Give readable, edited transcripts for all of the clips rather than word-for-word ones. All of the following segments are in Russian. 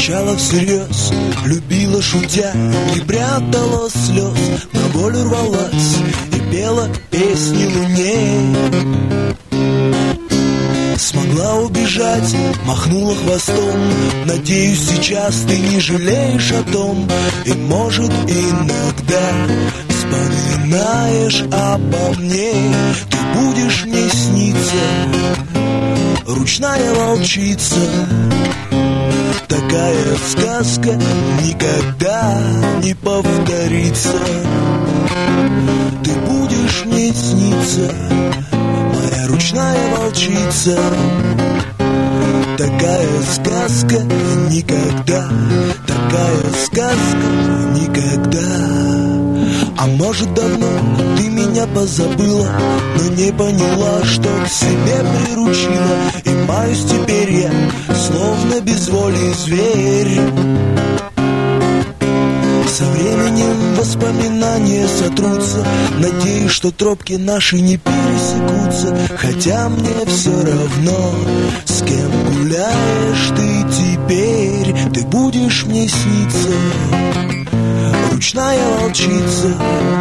Кричала всерьез, любила шутя, не прятала слез, на волю рвалась и пела песни луне. Смогла убежать, махнула хвостом. Надеюсь, сейчас ты не жалеешь о том. И может иногда вспоминаешь обо мне. Ты будешь мне сниться, ручная волчица. Такая сказка никогда не повторится. Ты будешь мне сниться, моя ручная волчица. Такая сказка никогда, такая сказка никогда. А может, давно ты меня позабыла, но не поняла, что к себе приручила. И маюсь теперь я, словно без воли зверь. Со временем воспоминания сотрутся. Надеюсь, что тропки наши не пересекутся. Хотя мне все равно, с кем гуляешь ты теперь. Ты будешь мне сниться, ручная волчица.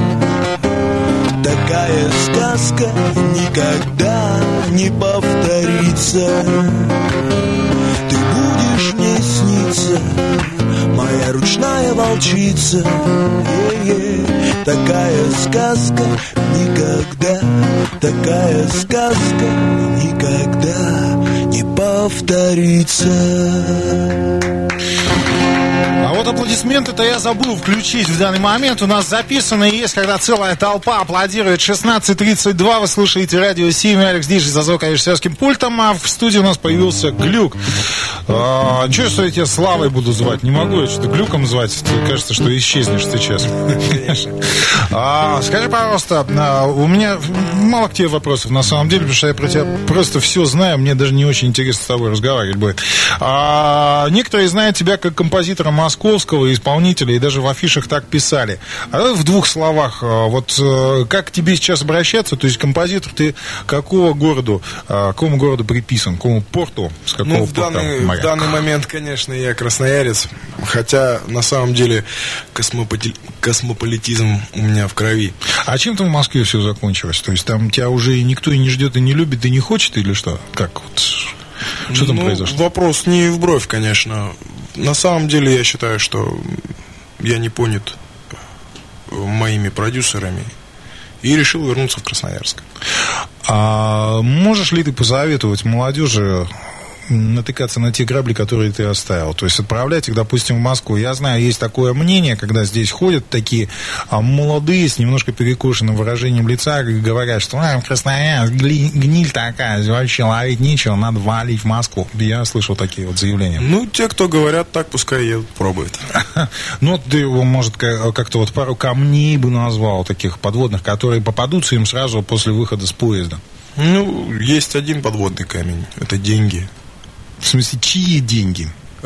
Такая сказка никогда не повторится. Ты будешь мне сниться, моя ручная волчица. Такая сказка никогда, такая сказка никогда не повторится. А вот аплодисменты-то я забыл включить в данный момент. У нас записано и есть, когда целая толпа аплодирует. 16:32, вы слушаете радио 7, Алекс Диджей за звукорежиссерским пультом, а в студии у нас появился Глюк. Че, что я тебя Славой буду звать? Не могу я что-то Глюком звать. Кажется, что исчезнешь сейчас. Скажи, пожалуйста, у меня мало к тебе вопросов на самом деле, потому что я про тебя просто все знаю, мне даже не очень интересно с тобой разговаривать будет. Некоторые знают тебя как композитора московского, исполнителя, и даже в афишах так писали. А давай в двух словах, вот как к тебе сейчас обращаться? То есть композитор ты какому городу приписан? К какому порту? С какого порта? В данный момент, конечно, я красноярец, хотя на самом деле космополитизм у меня в крови. А чем там в Москве все закончилось? То есть там тебя уже никто и не ждет, и не любит, и не хочет, или что? Как вот? Что там произошло? Вопрос не в бровь, конечно. На самом деле я считаю, что я не понят моими продюсерами и решил вернуться в Красноярск. А можешь ли ты посоветовать молодежи натыкаться на те грабли, которые ты оставил? То есть отправлять их, допустим, в Москву. Я знаю, есть такое мнение, когда здесь ходят такие молодые с немножко перекошенным выражением лица, говорят, что Красноярск, гниль такая, вообще ловить нечего, надо валить в Москву. Я слышал такие вот заявления. Ну, те, кто говорят так, пускай едут, пробуют. Ну, ты, может, как-то вот пару камней бы назвал, таких подводных, которые попадутся им сразу после выхода с поезда. Ну, есть один подводный камень, это деньги. В смысле, чьи деньги?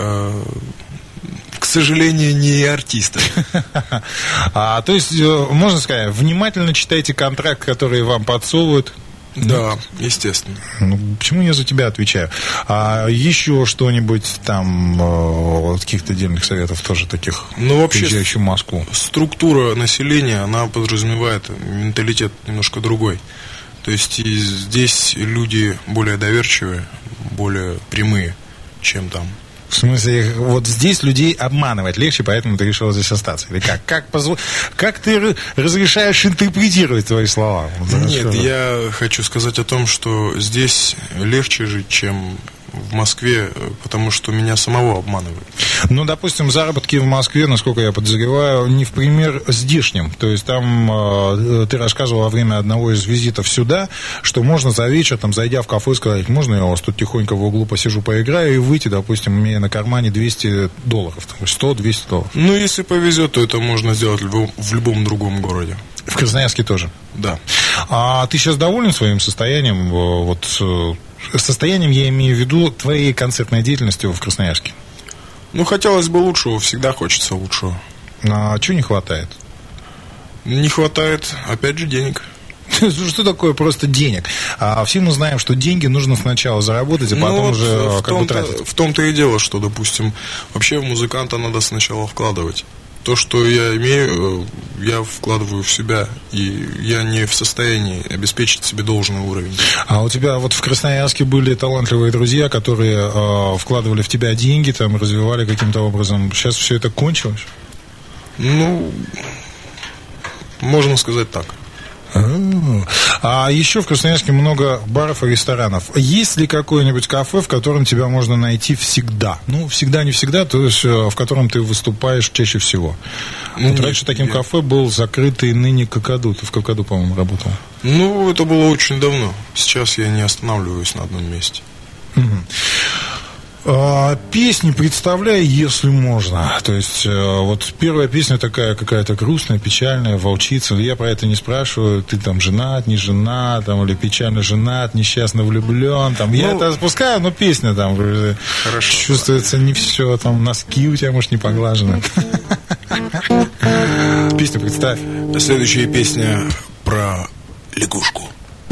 К сожалению, не артисты. То есть, можно сказать, внимательно читайте контракт, который вам подсовывают. Да, естественно. Ну, почему я за тебя отвечаю? А еще что-нибудь там, каких-то отдельных советов тоже таких, ну, вообще, приезжающих в Москву? Структура населения, она подразумевает менталитет немножко другой. То есть здесь люди более доверчивые, более прямые, чем там. В смысле, вот здесь людей обманывать легче, поэтому ты решил здесь остаться? Или как? Как ты разрешаешь интерпретировать твои слова? Нет, я хочу сказать о том, что здесь легче жить, чем в Москве, потому что меня самого обманывают. Ну, допустим, заработки в Москве, насколько я подозреваю, не в пример здешним. То есть там ты рассказывал во время одного из визитов сюда, что можно за вечер, там, зайдя в кафе, сказать, можно я у вас тут тихонько в углу посижу, поиграю, и выйти, допустим, имея на кармане $200, $100-200. Ну, если повезет, то это можно сделать в любом другом городе. В Красноярске тоже? Да. А ты сейчас доволен своим состоянием? Вот состоянием я имею в виду твоей концертной деятельностью в Красноярске. Ну, хотелось бы лучшего, всегда хочется лучшего. А чего не хватает? Не хватает, опять же, денег. Что такое просто денег? Все мы знаем, что деньги нужно сначала заработать, а потом уже тратить. В том-то и дело, что, допустим, вообще в музыканта надо сначала вкладывать. То, что я имею, я вкладываю в себя, и я не в состоянии обеспечить себе должный уровень. А у тебя вот в Красноярске были талантливые друзья, которые вкладывали в тебя деньги, там, развивали каким-то образом. Сейчас все это кончилось? Ну, можно сказать так. А еще в Красноярске много баров и ресторанов. Есть ли какое-нибудь кафе, в котором тебя можно найти всегда? Ну, всегда, не всегда, то есть в котором ты выступаешь чаще всего. Вот раньше таким кафе был закрытый ныне Какаду. Ты в Какаду, по-моему, работал. Ну, это было очень давно. Сейчас я не останавливаюсь на одном месте. Песни представляй, если можно. То есть, вот первая песня такая какая-то грустная, печальная, волчица. Я про это не спрашиваю. Ты там женат, не женат, там, или печально женат, несчастно влюблен. Там. Я это спускаю, но песня там хорошо, чувствуется не все. Там носки у тебя, может, не поглажены. Песню представь. Следующая песня про лягушку.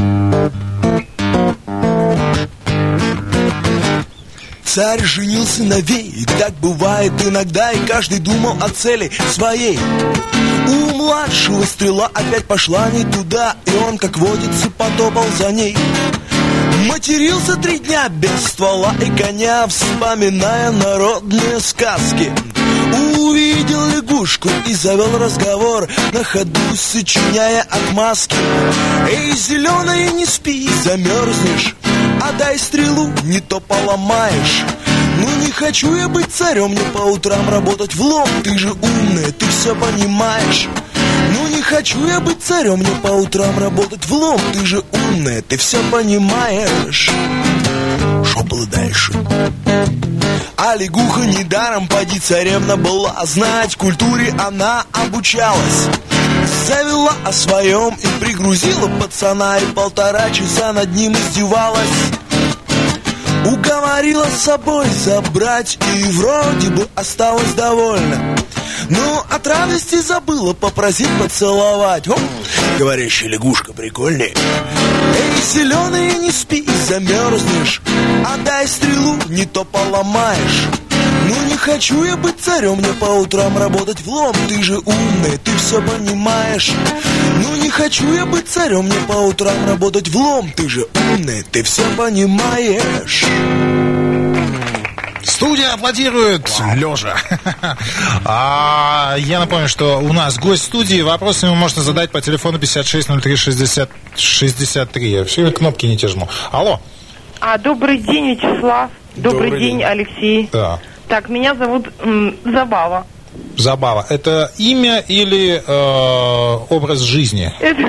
Царь женился на Вее, так бывает иногда, и каждый думал о цели своей. У младшего стрела опять пошла не туда, и он, как водится, потопал за ней. Матерился 3 дня без ствола и коня, вспоминая народные сказки. Увидел лягушку и завел разговор, на ходу сочиняя отмазки. Эй, зеленая, не спи, замерзнешь, отдай стрелу, не то поломаешь. Ну не хочу я быть царем, мне по утрам работать в лом. Ты же умная, ты все понимаешь. Ну не хочу я быть царем, мне по утрам работать в лом. Ты же умная, ты все понимаешь. Шо было дальше? А лягуха недаром поди царевна была, знать культуре она обучалась. Завела о своем и пригрузила пацана, и 1,5 часа над ним издевалась. Уговорила с собой забрать, и вроде бы осталась довольна. Но от радости забыла попросить поцеловать. Говорящая лягушка прикольнее. Эй, зеленый, не спи, замерзнешь, отдай стрелу, не то поломаешь. Ну не хочу я быть царем, мне по утрам работать в лом. Ты же умная, ты все понимаешь. Ну не хочу я быть царем, мне по утрам работать в лом. Ты же умная, ты все понимаешь. Студия аплодирует лежа. Я напомню, что у нас гость студии. Вопросы ему можно задать по телефону 5603-60-63. Я все кнопки не те жму. Алло. Добрый день, Вячеслав. Добрый день, Алексей. Да. Так, меня зовут Забава. Забава. Это имя или образ жизни?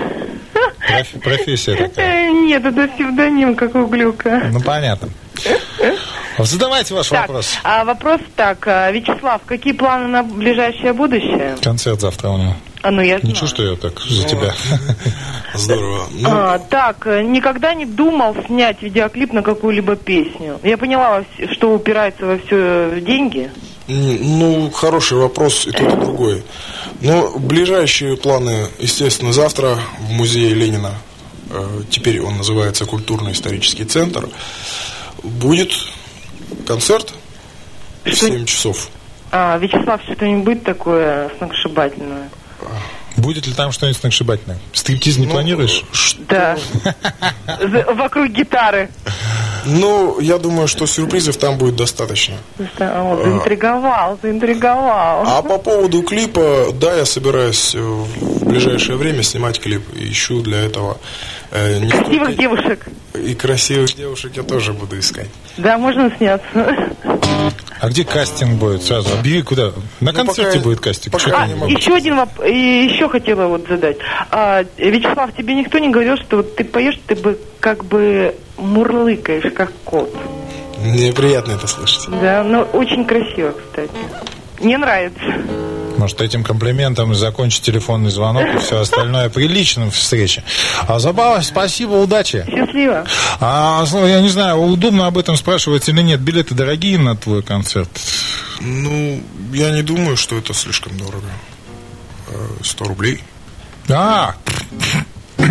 Профессия такая? Нет, это псевдоним, как у Глюка. Ну, понятно. Задавайте ваш вопрос. Вопрос так. Вячеслав, какие планы на ближайшее будущее? Концерт завтра у него. Ну, я знаю. Ничего, что я так за тебя. Здорово. Так, никогда не думал снять видеоклип на какую-либо песню. Я поняла, что упирается во все деньги. Ну, хороший вопрос, и тот, и другой. Но ближайшие планы, естественно, завтра в музее Ленина, теперь он называется Культурно-исторический центр, будет концерт в 7 часов. Вячеслав, что-нибудь такое сногсшибательное? Будет ли там что-нибудь сногсшибательное? Стриптиз не планируешь? Да. Вокруг гитары. Ну, я думаю, что сюрпризов там будет достаточно. Заинтриговал. А по поводу клипа, да, я собираюсь в ближайшее время снимать клип. Ищу для этого красивых девушек. И красивых девушек я тоже буду искать. Да, можно сняться. А где кастинг будет? Сразу объяви, куда? На концерте будет кастинг. Еще один вопрос. Еще хотела задать. Вячеслав, тебе никто не говорил, что вот ты поешь, ты бы как бы мурлыкаешь, как кот? Мне приятно это слышать. Да, но очень красиво, кстати. Мне нравится. Может, этим комплиментом закончить телефонный звонок и все остальное при личном встрече. Забава, спасибо, удачи. Счастливо. Я не знаю, удобно об этом спрашивать или нет. Билеты дорогие на твой концерт? Ну, я не думаю, что это слишком дорого. 100 рублей.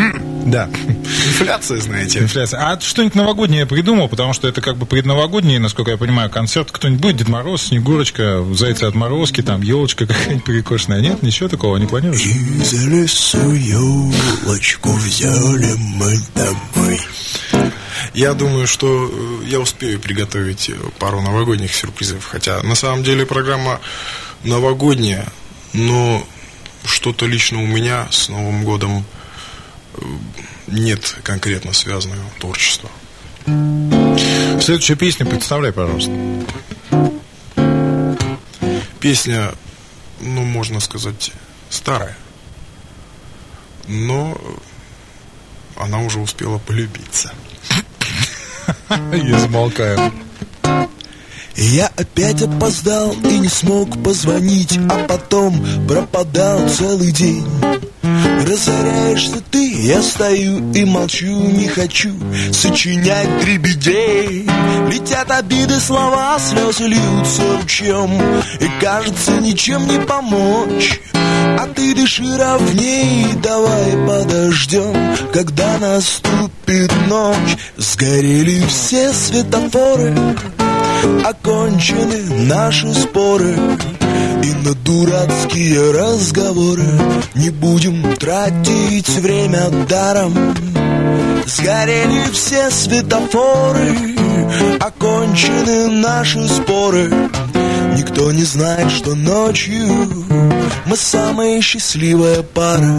Да. Инфляция, знаете. Инфляция. А что-нибудь новогоднее придумал? Потому что это как бы предновогодний, насколько я понимаю, концерт. Кто-нибудь будет? Дед Мороз, Снегурочка, Зайцы отморозки, там, елочка какая-нибудь перекошенная. Нет? Ничего такого не планируешь? Из лесу елочку взяли мы домой. Я думаю, что я успею приготовить пару новогодних сюрпризов. Хотя, на самом деле, программа новогодняя, но что-то лично у меня с Новым годом нет конкретно связанного творчества. Следующая песня, представляй, пожалуйста. Песня, ну, можно сказать, старая, но она уже успела полюбиться. Я замолкаю. Я опять опоздал и не смог позвонить, а потом пропадал целый день. Разоряешься ты, я стою и молчу, не хочу сочинять дребедей. Летят обиды, слова, слезы льются ручьем, и кажется ничем не помочь. А ты дыши ровней, давай подождем, когда наступит ночь. Сгорели все светофоры, окончены наши споры, и на дурацкие разговоры не будем тратить время даром. Сгорели все светофоры, окончены наши споры. Никто не знает, что ночью мы самая счастливая пара.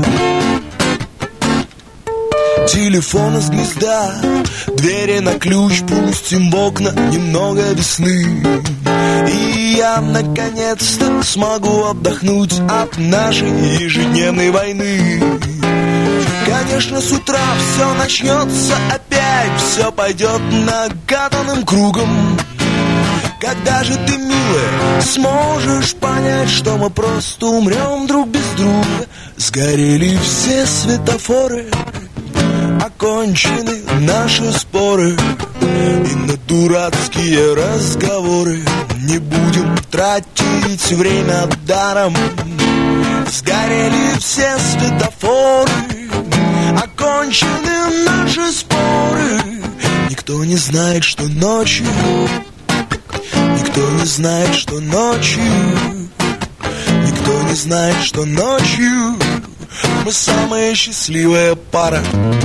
Телефон из гнезда, двери на ключ, пустим в окна немного весны. И я наконец-то смогу отдохнуть от нашей ежедневной войны. Конечно, с утра все начнется опять, все пойдет нагаданным кругом. Когда же ты, милая, сможешь понять, что мы просто умрем друг без друга? Сгорели все светофоры, окончены наши споры, и на дурацкие разговоры не будем тратить время даром. Сгорели все светофоры, окончены наши споры. Никто не знает, что ночью, никто не знает, что ночью, никто не знает, что ночью мы самая счастливая пара.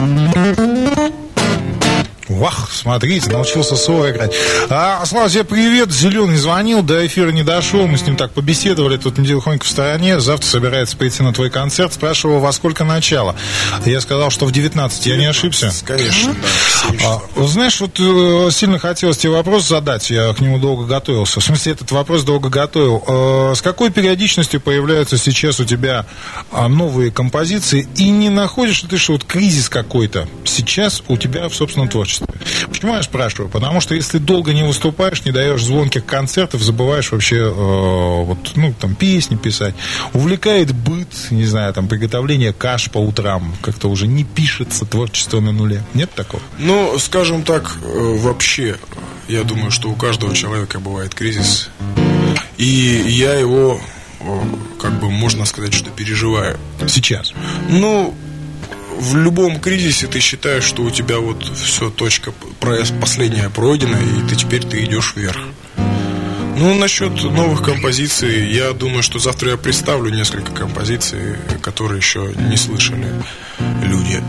Вах, смотрите, научился соло играть. Слава, тебе привет. Зеленый звонил, до эфира не дошел. Мы с ним так побеседовали, тут тихонько в стороне. Завтра собирается прийти на твой концерт. Спрашивал, во сколько начало. Я сказал, что в 19. Я не ошибся? Конечно, да. Знаешь, вот сильно хотелось тебе вопрос задать. Я к нему долго готовился. В смысле, этот вопрос долго готовил. С какой периодичностью появляются сейчас у тебя новые композиции? И не находишь ли ты, что вот кризис какой-то сейчас у тебя в собственном творчестве? Почему я спрашиваю? Потому что если долго не выступаешь, не даешь звонких концертов, забываешь вообще там песни писать. Увлекает быт, не знаю, там приготовление каш по утрам. Как-то уже не пишется творчество на нуле. Нет такого? Ну, скажем так, вообще, я думаю, что у каждого человека бывает кризис. И я его, как бы можно сказать, что переживаю. Сейчас? Ну, в любом кризисе ты считаешь, что у тебя вот все, точка последняя пройдена, и теперь ты идешь вверх. Ну, насчет новых композиций, я думаю, что завтра я представлю несколько композиций, которые еще не слышали люди.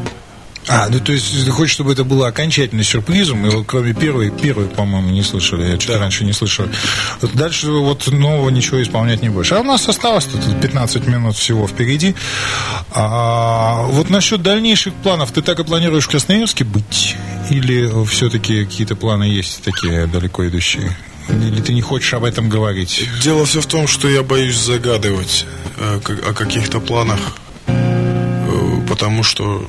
То есть ты хочешь, чтобы это было окончательным сюрпризом, и вот кроме первой, по-моему, не слышали, я что-то раньше не слышал. Дальше вот нового ничего исполнять не будешь. А у нас осталось тут 15 минут всего впереди. Вот насчет дальнейших планов, ты так и планируешь в Красноярске быть? Или все-таки какие-то планы есть такие далеко идущие? Или ты не хочешь об этом говорить? Дело все в том, что я боюсь загадывать о каких-то планах, потому что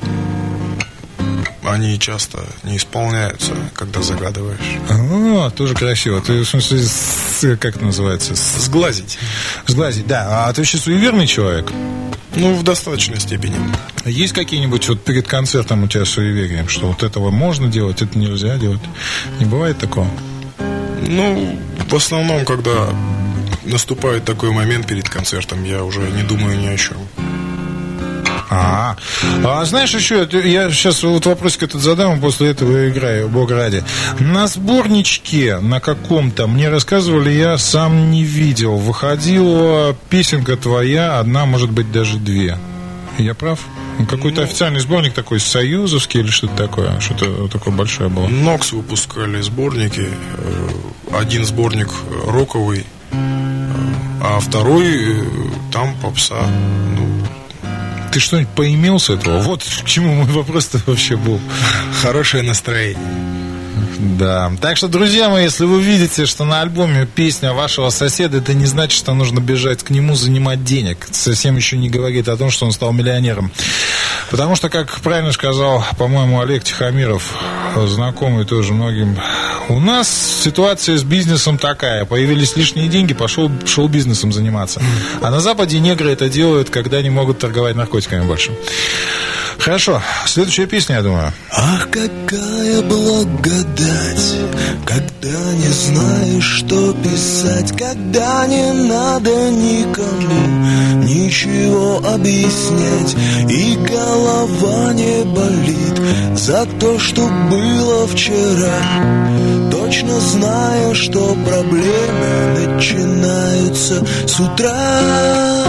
они часто не исполняются, когда загадываешь. Тоже красиво. Ты, в смысле, как это называется? Сглазить. Сглазить, да. А ты вообще суеверный человек? Ну, в достаточной степени. Есть какие-нибудь вот перед концертом у тебя суеверия, что вот этого можно делать, это нельзя делать? Не бывает такого? Ну, в основном, когда наступает такой момент перед концертом, я уже не думаю ни о чем. Знаешь, еще, я сейчас вот вопросик этот задам, после этого играю, бог ради. На сборничке на каком-то, мне рассказывали, я сам не видел, выходила песенка твоя, одна, может быть, даже две. Я прав? Какой-то официальный сборник такой, союзовский или что-то такое? Что-то такое большое было. Нокс выпускали сборники. Один сборник роковый, а второй там попса. Ты что-нибудь поимел с этого? Вот к чему мой вопрос-то вообще был. Хорошее настроение. Да. Так что, друзья мои, если вы видите, что на альбоме песня вашего соседа, это не значит, что нужно бежать к нему занимать денег. Совсем еще не говорит о том, что он стал миллионером. Потому что, как правильно сказал, по-моему, Олег Тихомиров, знакомый тоже многим, у нас ситуация с бизнесом такая. Появились лишние деньги, пошел шоу-бизнесом заниматься. А на Западе негры это делают, когда не могут торговать наркотиками больше. Хорошо, следующая песня, я думаю. Ах, какая благодать, когда не знаешь, что писать, когда не надо никому ничего объяснять, и голова не болит за то, что было вчера, точно зная, что проблемы начинаются с утра.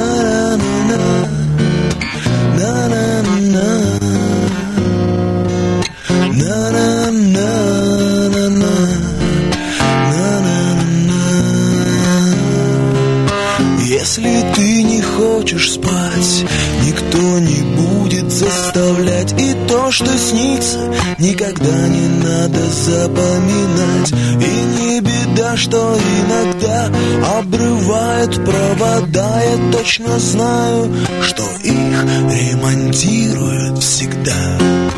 Если ты не хочешь спать, никто не будет заставлять. И то, что снится, никогда не надо запоминать. И не беда, что иногда обрывают провода. Я точно знаю, что их ремонтируют всегда.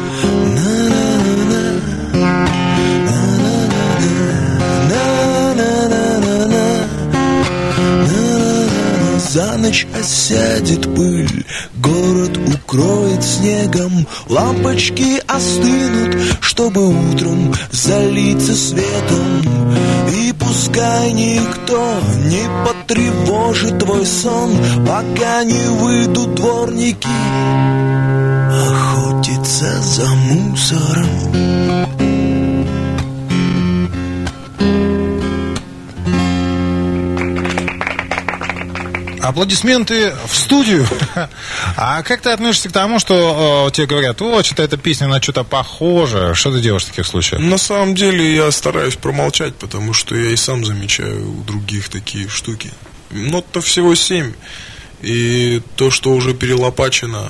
За ночь осядет пыль, город укроет снегом, лампочки остынут, чтобы утром залиться светом. И пускай никто не потревожит твой сон, пока не выйдут дворники охотиться за мусором. Аплодисменты в студию. А как ты относишься к тому, что тебе говорят, что-то эта песня на что-то похожа? Что ты делаешь в таких случаях? На самом деле я стараюсь промолчать, потому что я и сам замечаю у других такие штуки. Нот-то всего 7. И то, что уже перелопачено,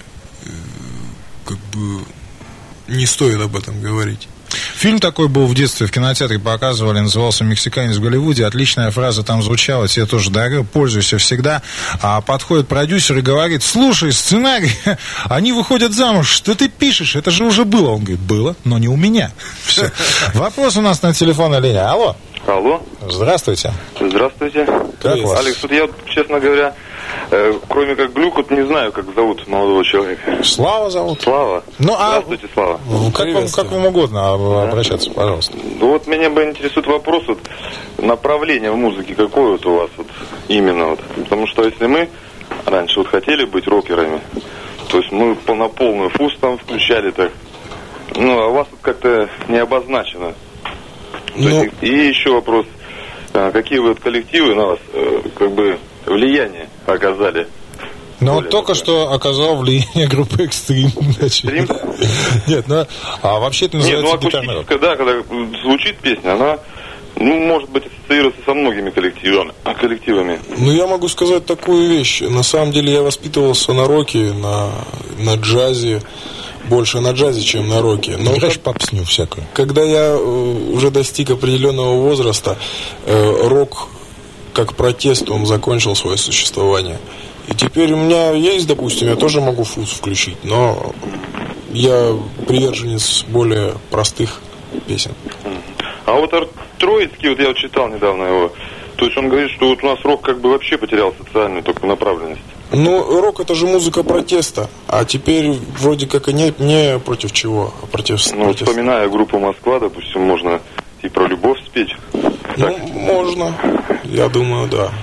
как бы не стоит об этом говорить. Фильм такой был в детстве, в кинотеатре показывали, назывался «Мексиканец в Голливуде». Отличная фраза там звучала, тебе тоже дарю, пользуйся всегда. А подходит продюсер и говорит: слушай, сценарий, они выходят замуж, что ты пишешь, это же уже было. Он говорит: было, но не у меня. Все. Вопрос у нас на телефонной линии. Алло. Алло. Здравствуйте. Здравствуйте. Как вас? Алекс, вот я, честно говоря, кроме как Глюк, вот не знаю, как зовут молодого человека. Слава зовут. Слава. Ну, здравствуйте, Слава. Как вам угодно обращаться, пожалуйста. Вот меня бы интересует вопрос, вот, направление в музыке какое вот у вас вот, именно вот. Потому что если мы раньше вот хотели быть рокерами, то есть мы на полную фуз там включали так, ну, а у вас вот как-то не обозначено. Ну... И еще вопрос, какие вот коллективы на вас как бы влияние оказали? Ну, вот только что оказал влияние группы «Экстрим». «Экстрим»? Нет, а вообще это называется гитарный рок. Да, когда звучит песня, она, может быть, ассоциируется со многими коллективами. Ну, я могу сказать такую вещь. На самом деле я воспитывался на роке, на джазе. Больше на джазе, чем на роке. Но попсню всякую. Когда я уже достиг определенного возраста, рок как протест, он закончил свое существование. И теперь у меня есть, допустим, я тоже могу фуз включить, но я приверженец более простых песен. А вот Троицкий, вот я читал недавно его, то есть он говорит, что вот у нас рок как бы вообще потерял социальную только направленность. Ну, рок — это же музыка протеста, а теперь вроде как и не против чего, а против... Вспоминая группу «Москва», допустим, можно и про любовь спеть. Ну, можно, я думаю, да.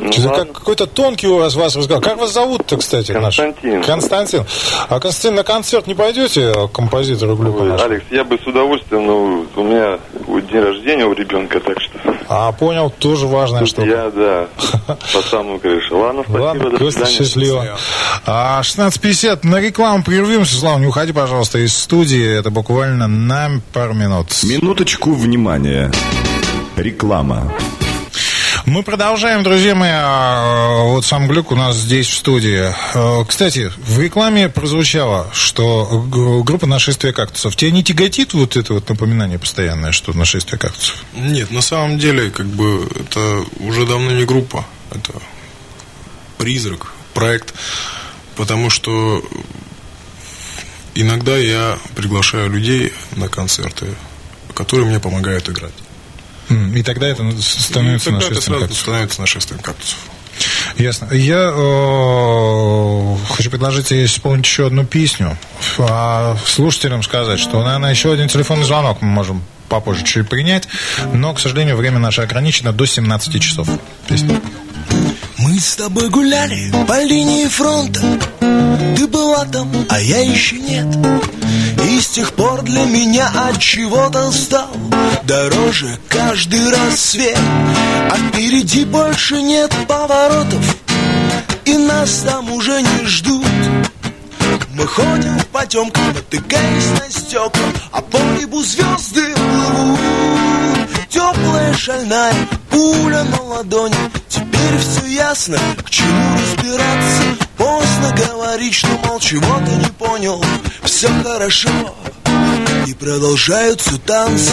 Какой-то тонкий у вас разговор. Как вас зовут-то, кстати? Константин. Константин. А, Константин, на концерт не пойдете композитора Глюка нашего? Алекс, я бы с удовольствием, но у меня день рождения у ребенка, так что... Понял, тоже важная штука. Я, да, по самому крыше. Ладно, спасибо, до свидания. Счастливо. 16:50, на рекламу прервемся. Слава, не уходи, пожалуйста, из студии. Это буквально на пару минут. Минуточку внимания. Реклама. Мы продолжаем, друзья мои. Вот сам Глюк у нас здесь в студии. Кстати, в рекламе прозвучало, что группа «Нашествие кактусов». Тебя не тяготит вот это вот напоминание постоянное, что «Нашествие кактусов»? Нет, на самом деле, это уже давно не группа. Это призрак, проект. Потому что иногда я приглашаю людей на концерты, которые мне помогают играть. И тогда это становится «Нашествием кактусов». Становится «Нашествием кактусов». Ясно. Я хочу предложить тебе исполнить еще одну песню. Слушателям сказать, что, наверное, еще один телефонный звонок мы можем попозже чуть принять. Но, к сожалению, время наше ограничено до 17 часов. Песня. Мы с тобой гуляли по линии фронта. Ты была там, а я еще нет. И с тех пор для меня от чего-то стал дороже каждый рассвет. А впереди больше нет поворотов, и нас там уже не ждут. Мы ходим в потемках, натыкаясь на стекла, а по небу звезды плывут. Теплая шальная пуля на ладони. Теперь все ясно, к чему разбираться. Поздно говорить, что, мол, чего ты не понял. Все хорошо, и продолжаются танцы.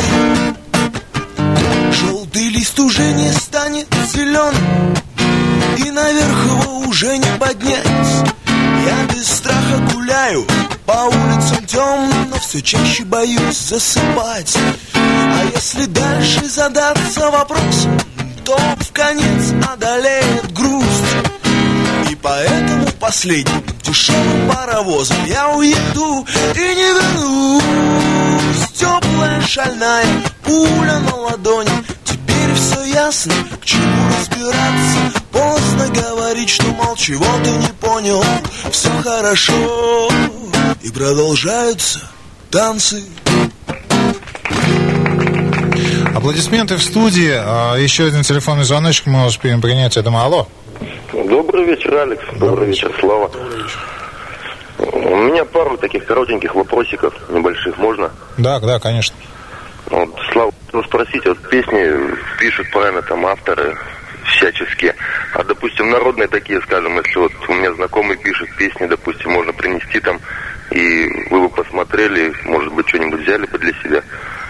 Желтый лист уже не станет зеленым, и наверх его уже не поднять. Я без страха гуляю по улицам темным, но все чаще боюсь засыпать. А если дальше задаться вопросом, то вконец одолеет грусть. И поэтому последним дешевым паровозом я уеду и не вернусь. Теплая шальная пуля на ладони. Теперь все ясно, к чему разбираться. Поздно говорить, что, мол, чего ты не понял. Все хорошо, и продолжаются танцы. Аплодисменты в студии. Еще один телефонный звоночек мы успеем принять. Я думаю, алло. Добрый вечер, Алекс. Добрый вечер, Слава. У меня пару таких коротеньких вопросиков небольших, можно? Да, конечно. Вот, Слава, хотел спросить, вот песни пишут правильно там авторы всяческие, а, допустим, народные такие, скажем, если вот у меня знакомый пишет песни, допустим, можно принести там, и вы бы посмотрели, может быть, что-нибудь взяли бы для себя.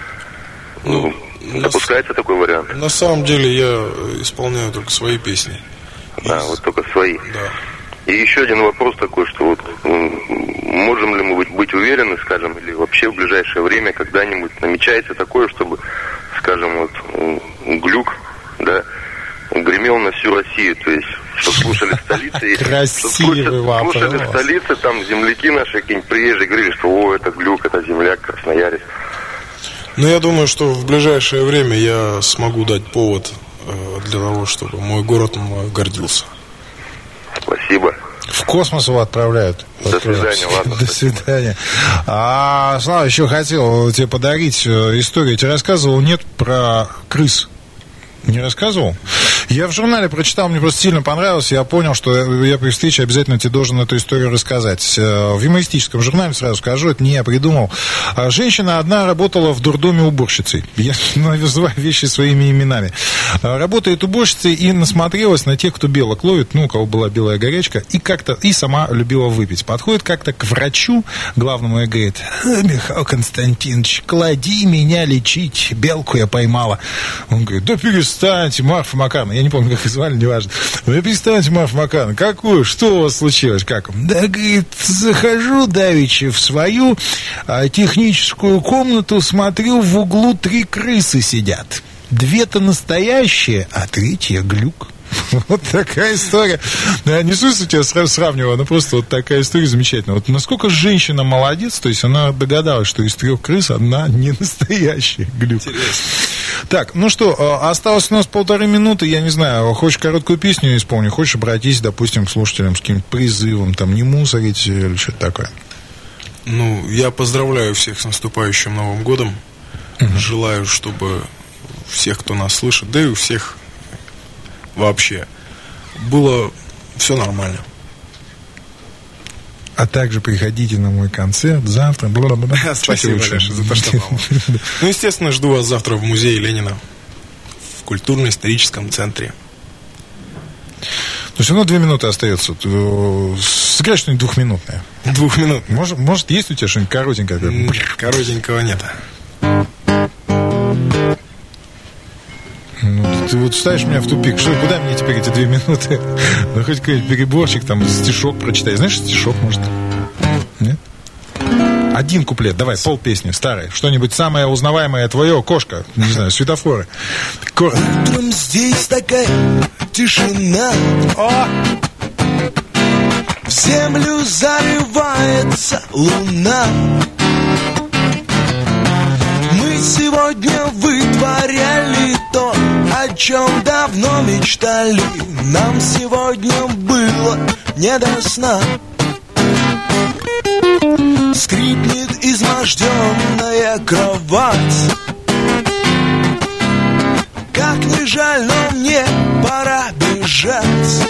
Допускается такой вариант? На самом деле я исполняю только свои песни. Вот только свои. Да. И еще один вопрос такой, что вот можем ли мы быть уверены, скажем, или вообще в ближайшее время когда-нибудь намечается такое, чтобы, скажем, вот Глюк, да, гремел на всю Россию, то есть, чтобы слушали столицы, красивый вопрос. Слушали столицы, там земляки наши какие-нибудь приезжие говорили, что это Глюк, это земляк, красноярец. Ну, я думаю, что в ближайшее время я смогу дать повод для того, чтобы мой город мною гордился. Спасибо. В космос его отправляют. До свидания, ладно. До свидания. Слава, еще хотел тебе подарить историю. Я тебе рассказывал, нет, про крыс. Не рассказывал? Я в журнале прочитал, мне просто сильно понравилось. Я понял, что я при встрече обязательно тебе должен эту историю рассказать. В юмористическом журнале, сразу скажу, это не я придумал. Женщина одна работала в дурдоме уборщицей. Я называю вещи своими именами. Работает уборщицей и насмотрелась на тех, кто белок ловит, у кого была белая горячка, и сама любила выпить. Подходит как-то к врачу главному и говорит: Михаил Константинович, клади меня лечить, белку я поймала. Он говорит: да перестаньте, Марфа Макаровна. Я не помню, как их звали, неважно. Да перестаньте, Марфа Макаровна. Какую? Что у вас случилось? Как? Да, говорит, захожу давеча в свою техническую комнату, смотрю, в углу 3 крысы сидят. 2-то настоящие, а 3-я Глюк. Вот такая история. Я не смысл тебя сравниваю, но просто вот такая история замечательная. Вот насколько женщина молодец, то есть она догадалась, что из 3 крыс одна не настоящая Глюк. Интересно. Так, ну что, осталось у нас 1,5 минуты, я не знаю, хочешь короткую песню исполнить, хочешь обратись, допустим, к слушателям с каким-нибудь призывом, там, не мусорить или что-то такое. Ну, я поздравляю всех с наступающим Новым годом. Желаю, чтобы всех, кто нас слышит, да и у всех вообще было все нормально. А также приходите на мой концерт завтра. Спасибо, Леша, за то, что помог. Ну, естественно, жду вас завтра в музее Ленина, в культурно-историческом центре. Ну, все равно 2 минуты остается. Сыграй что-нибудь 2-минутное. 2 минут. Может, есть у тебя что-нибудь коротенькое? Коротенького нет. Ну, ты вот ставишь меня в тупик. Что, куда мне теперь эти 2 минуты? Ну, хоть какой-нибудь переборчик, там, стишок прочитай. Знаешь, стишок, может? Нет? 1 куплет, давай, полпесни, старой. Что-нибудь самое узнаваемое твое, кошка, не знаю, светофоры. Утром здесь такая тишина. О! В землю заливается луна. Мы сегодня вытворяли то, о чем давно мечтали. Нам сегодня было не до сна. Скрипнет изможденная кровать. Как ни жаль, но мне пора бежать.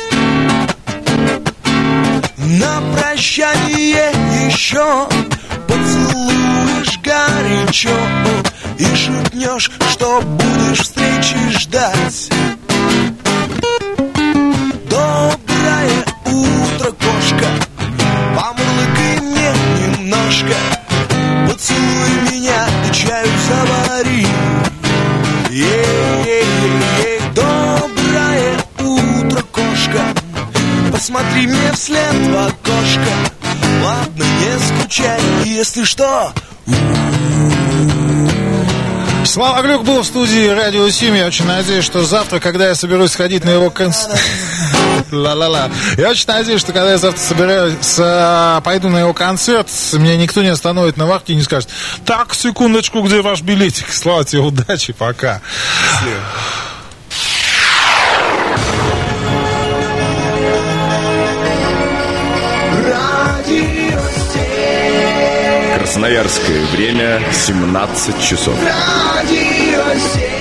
На прощание еще поцелуешь горячо и шепнешь, что будешь встречи ждать. Доброе утро, кошка, помурлыкай мне немножко, поцелуй меня и чаю завари. Ей-ей-ей, доброе утро, кошка, посмотри мне вслед в окошко. Ладно, не скучай, если что. Слава Глюк был в студии Радио 7. Я очень надеюсь, что завтра, когда я соберусь сходить на его концерт... Я очень надеюсь, что когда я завтра пойду на его концерт, меня никто не остановит на вахте и не скажет: так, секундочку, где ваш билетик? Слава тебе, удачи, пока. Красноярское время 17 часов. Радио 7.